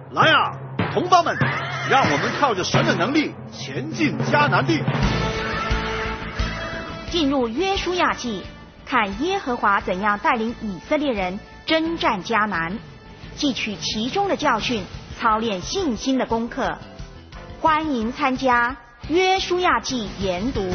来啊，同胞们，让我们靠着神的能力前进迦南地。 进入约书亚记，看耶和华怎样带领以色列人征战迦南，汲取其中的教训，操练信心的功课。欢迎参加约书亚记研读。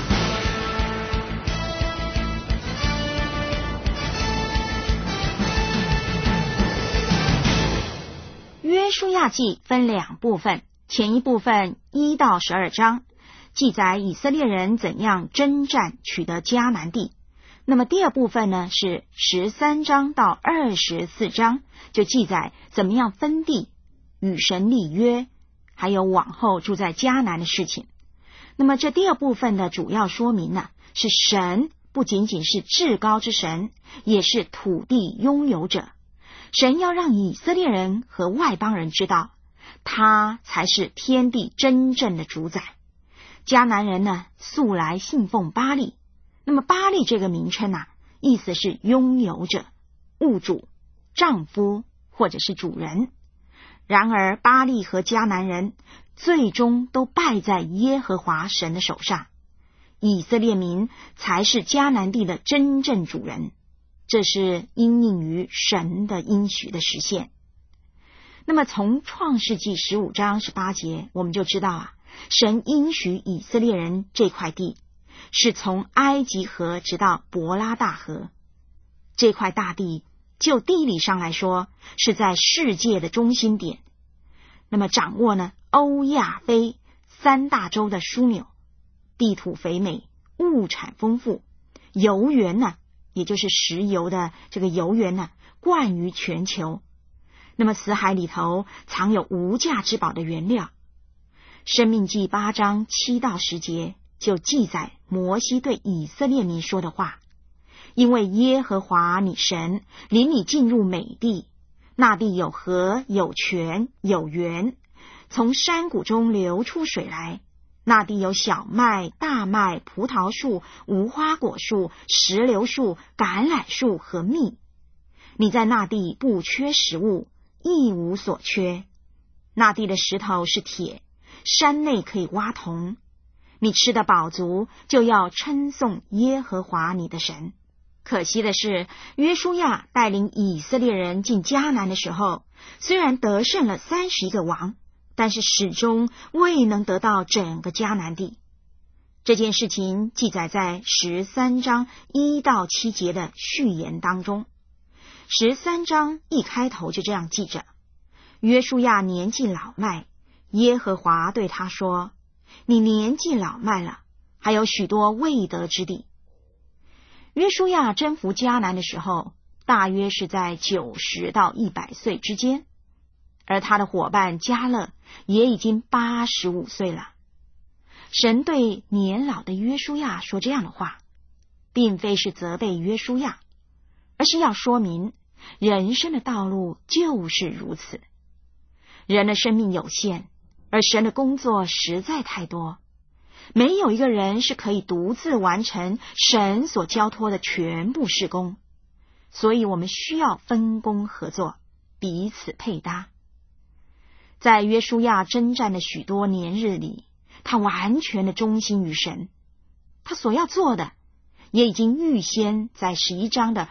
约书亚记分两部分，前一部分1到12章，记载以色列人怎样征战取得迦南地。那么第二部分呢，是13章到24章，就记载怎么样分地、与神立约，还有往后住在迦南的事情。那么这第二部分的主要说明呢，是神不仅仅是至高之神，也是土地拥有者。神要让以色列人和外邦人知道，他才是天地真正的主宰。迦南人呢，素来信奉巴力。那么巴力这个名称啊，意思是拥有者、物主、丈夫或者是主人。然而巴力和迦南人最终都败在耶和华神的手上，以色列民才是迦南地的真正主人。这是因应于神的应许的实现。那么从创世纪15章18节我们就知道啊，神应许以色列人这块地是从埃及河直到伯拉大河。这块大地就地理上来说是在世界的中心点，那么掌握呢欧亚非3大洲的枢纽，地土肥美，物产丰富，油源呢，也就是石油的这个油源呢，冠于全球。那么死海里头藏有无价之宝的原料。申命记8章7到10节就记载摩西对以色列民说的话：因为耶和华你神领你进入美地，那地有河有泉有源，从山谷中流出水来，那地有小麦、大麦、葡萄树、无花果树、石榴树、橄榄树和蜜。你在那地不缺食物，一无所缺。那地的石头是铁，山内可以挖铜。你吃得饱足，就要称颂耶和华你的神。可惜的是，约书亚带领以色列人进迦南的时候，虽然得胜了31个王，但是始终未能得到整个迦南地。这件事情记载在13章1到7节的序言当中。13章一开头就这样记着：约书亚年纪老迈，耶和华对他说，你年纪老迈了，还有许多未得之地。约书亚征服迦南的时候，大约是在90到100岁之间，而他的伙伴迦勒也已经85岁了。神对年老的约书亚说这样的话，并非是责备约书亚，而是要说明人生的道路就是如此。人的生命有限，而神的工作实在太多，没有一个人是可以独自完成神所交托的全部事工，所以我们需要分工合作，彼此配搭。在约书亚征战的许多年日里，他完全的忠心于神，他所要做的也已经预先在11章的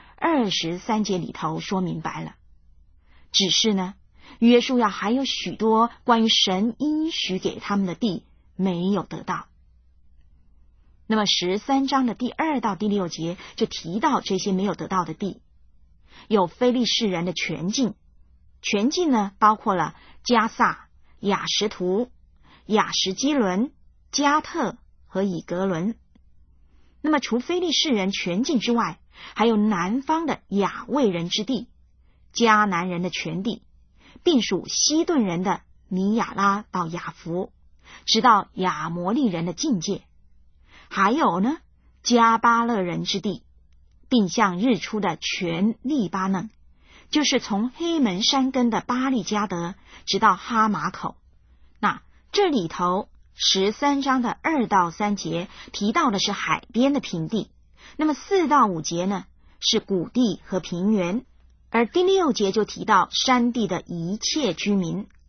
23节里头说明白了。只是呢，约书亚还有许多关于神应许给他们的地没有得到。那么13章的第2到第6节就提到这些没有得到的地，有非利士人的全境。全境呢，包括了加萨、亚实图、亚实基伦、加特和以格伦。那么除非利士人全境之外，还有南方的亚卫人之地、迦南人的全地，并属西顿人的米亚拉到雅弗，直到亚摩利人的境界。还有呢，加巴勒人之地，并向日出的全利巴嫩，就是从黑门山根的巴利加德直到哈马口。那这里头13章的2到3节提到的是海边的平地，那么4到5节呢是谷地和平原，而第6节就提到山地的一切居民，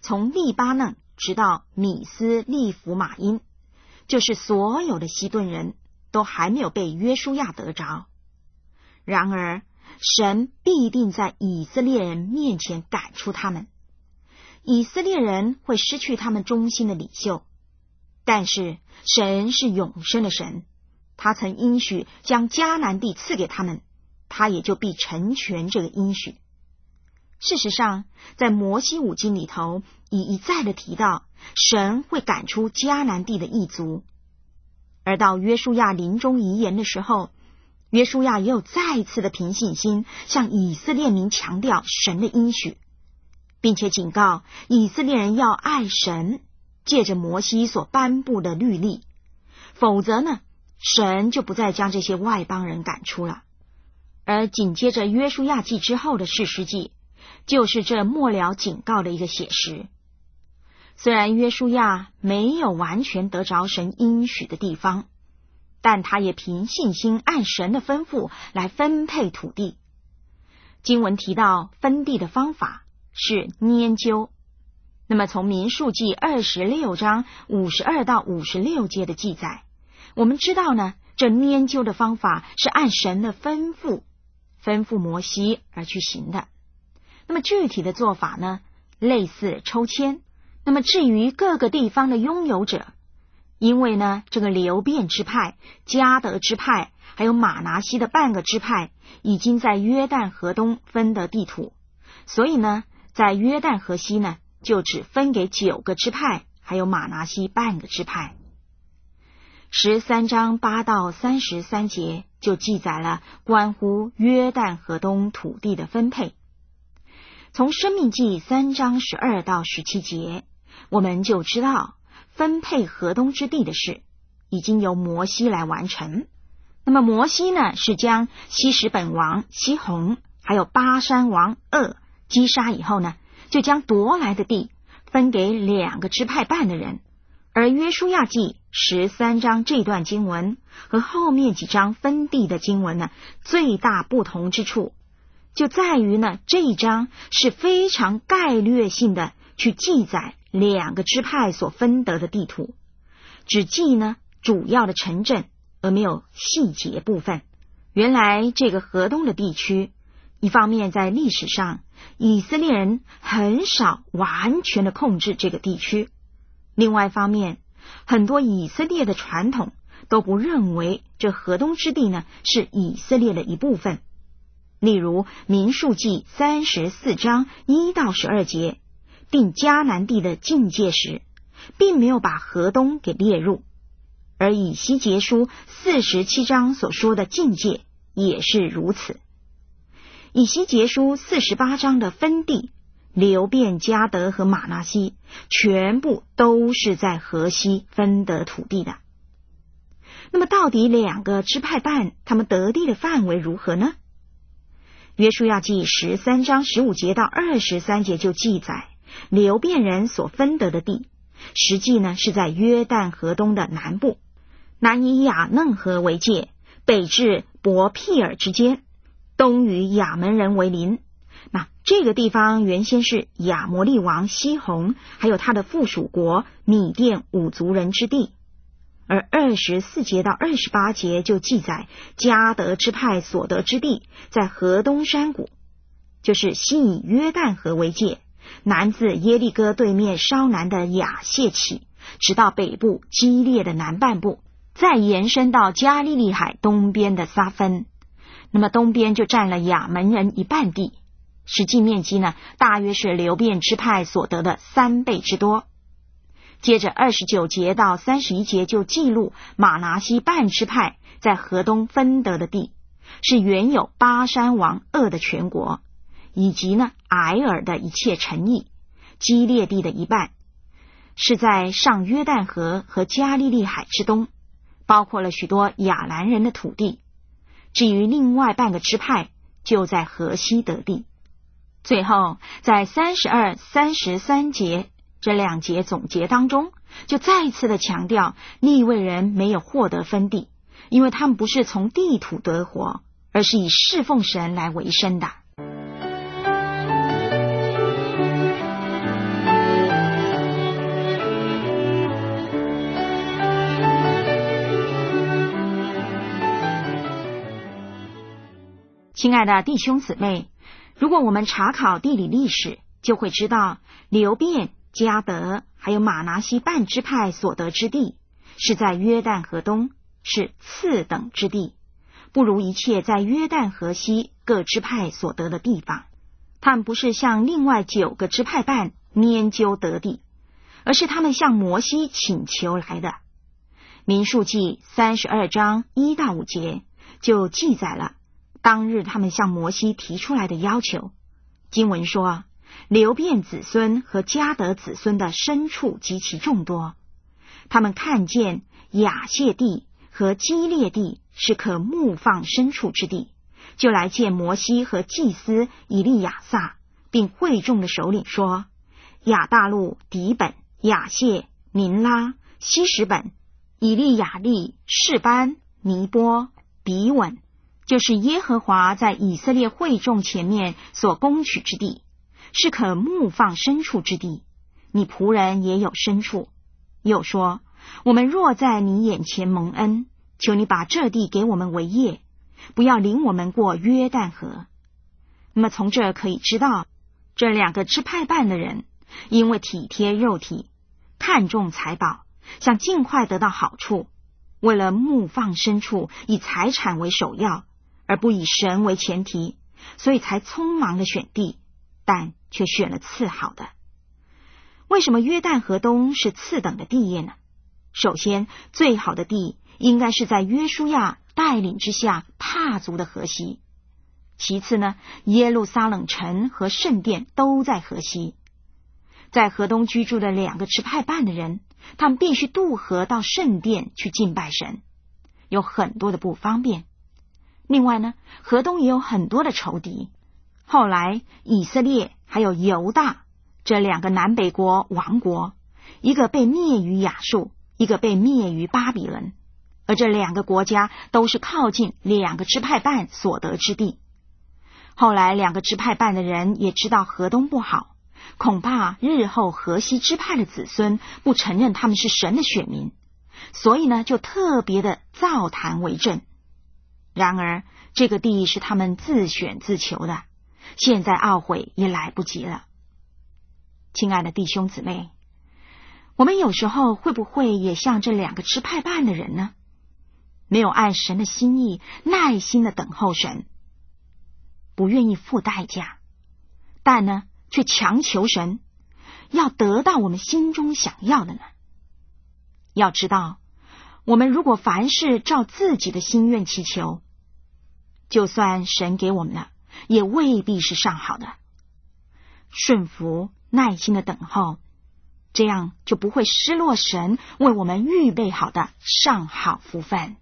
从利巴嫩直到米斯利弗马因，就是所有的西顿人都还没有被约书亚得着。然而神必定在以色列人面前赶出他们，以色列人会失去他们忠心的领袖，但是神是永生的神，他曾应许将迦南地赐给他们，他也就必成全这个应许。事实上，在摩西五经里头已一再的提到神会赶出迦南地的异族，而到约书亚临终遗言的时候，约书亚也有再一次的凭信心向以色列民强调神的应许，并且警告以色列人要爱神，借着摩西所颁布的律例，否则呢，神就不再将这些外邦人赶出了。而紧接着约书亚记之后的士师记，就是这末了警告的一个写实。虽然约书亚没有完全得着神应许的地方，但他也凭信心按神的吩咐来分配土地。经文提到分地的方法是拈阄，那么从民数记26章52到56节的记载，我们知道呢，这拈阄的方法是按神的吩咐摩西而去行的。那么具体的做法呢，类似抽签。那么至于各个地方的拥有者，因为呢，这个流便支派、迦得支派还有玛拿西的半个支派已经在约旦河东分得地土，所以呢，在约旦河西呢，就只分给9个支派还有玛拿西半个支派。13章8到33节就记载了关乎约旦河东土地的分配。从申命记3章12到17节，我们就知道分配河东之地的事已经由摩西来完成。那么摩西呢，是将希实本王西宏还有巴珊王噩击杀以后呢，就将夺来的地分给2个支派半的人。而约书亚记13章这段经文和后面几章分地的经文呢，最大不同之处就在于呢，这一章是非常概略性的去记载2个支派所分得的地图，只记呢主要的城镇，而没有细节部分。原来这个河东的地区，一方面在历史上以色列人很少完全的控制这个地区，另外一方面，很多以色列的传统都不认为这河东之地呢是以色列的一部分。例如民数记34章1到12节定迦南地的境界时，并没有把河东给列入，而以西结书47章所说的境界也是如此。以西结书48章的分地，流便、迦得和玛拿西全部都是在河西分得土地的。那么到底2个支派半他们得地的范围如何呢？约书亚记13章15节到23节就记载流便人所分得的地，实际呢是在约旦河东的南部，南以亚嫩河为界，北至伯辟尔之间，东与亚门人为邻。那这个地方原先是亚摩利王西宏还有他的附属国米甸5族人之地。而24节到28节就记载迦得支派所得之地在河东山谷，就是西以约旦河为界，南自耶利哥对面稍南的亚谢起，直到北部基列的南半部，再延伸到加利利海东边的撒分。那么东边就占了亚门人1半地，实际面积呢大约是流便支派所得的3倍之多。接着29节到31节就记录玛拿西半支派在河东分得的地，是原有巴珊王噩的全国，以及呢埃尔的一切城邑，基列地的1半，是在上约旦河和加利利海之东，包括了许多亚兰人的土地。至于另外半个支派就在河西得地。最后在32、33节这2节总结当中，就再一次的强调利未人没有获得分地，因为他们不是从地土得活，而是以侍奉神来为生的。 亲爱的弟兄姊妹，如果我们查考地理历史，就会知道流便、迦得还有玛拿西半支派所得之地，是在约旦河东，是次等之地，不如一切在约旦河西各支派所得的地方。他们不是向另外9个支派办拈阄得地，而是他们向摩西请求来的。民数记32章1到5节就记载了当日他们向摩西提出来的要求。经文说，流便子孙和迦得子孙的牲畜极其众多，他们看见亚谢地和基列地是可牧放牲畜之地，就来见摩西和祭司以利亚撒，并会众的首领说，亚大路、底本、亚谢、民拉、希实本、以利亚利、示班、尼波、比稳，就是耶和华在以色列会众前面所攻取之地，是可牧放牲畜之地，你仆人也有牲畜。又说，我们若在你眼前蒙恩，求你把这地给我们为业，不要领我们过约旦河。那么从这可以知道，这2个支派办的人因为体贴肉体，看重财宝，想尽快得到好处，为了牧放牲畜，以财产为首要，而不以神为前提，所以才匆忙的选地，但却选了次好的。为什么约旦河东是次等的地业呢？首先，最好的地应该是在约书亚带领之下踏足的河西。其次呢，耶路撒冷城和圣殿都在河西。在河东居住的2个支派办的人，他们必须渡河到圣殿去敬拜神，有很多的不方便。另外呢，河东也有很多的仇敌。后来以色列还有犹大这2个南北国王国，一个被灭于亚述，一个被灭于巴比伦，而这2个国家都是靠近2个支派办所得之地。后来2个支派办的人也知道河东不好，恐怕日后河西支派的子孙不承认他们是神的选民，所以呢，就特别的造坛为证。然而这个地是他们自选自求的，现在懊悔也来不及了。亲爱的弟兄姊妹，我们有时候会不会也像这2个支派办的人呢？没有按神的心意耐心的等候神，不愿意付代价，但呢却强求神要得到我们心中想要的呢？要知道，我们如果凡事照自己的心愿祈求，就算神给我们了，也未必是上好的。顺服耐心的等候，这样就不会失落神为我们预备好的上好福分。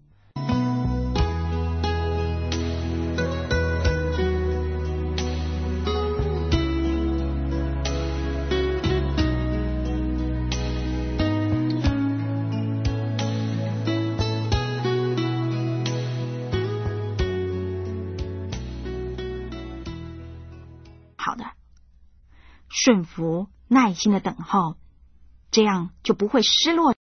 好的，顺服耐心的等候，这样就不会失落